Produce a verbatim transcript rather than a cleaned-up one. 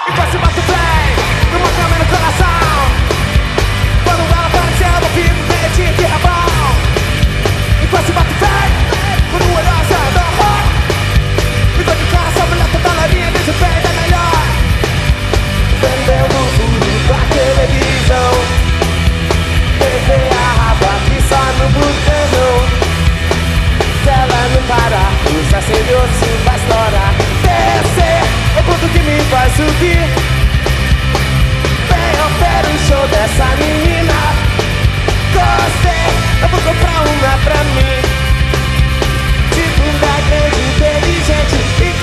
Enquanto se bate o play, no meu caminho no coração. Quando ela apareceu, eu fico derretido que é bom. Enquanto se bate o play, quando o olhar se adorra. Enquanto o cara, essa mulher toda lourinha, diz o peito é melhor. Vendendo tudo pra televisão. T V a raba que só no botão. Se ela não parar, os acendeu-se vai estourar. Descer, é o ponto que me faz subir. Vem, eu quero o show dessa menina. Gostei, eu vou comprar uma pra mim. De bunda grande, inteligente e